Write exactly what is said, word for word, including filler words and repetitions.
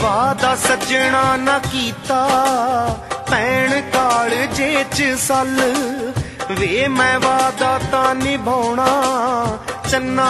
वादा सजना ना कीता भैन कालजे च सल वे मैं वादा तां निभाउणा चन्ना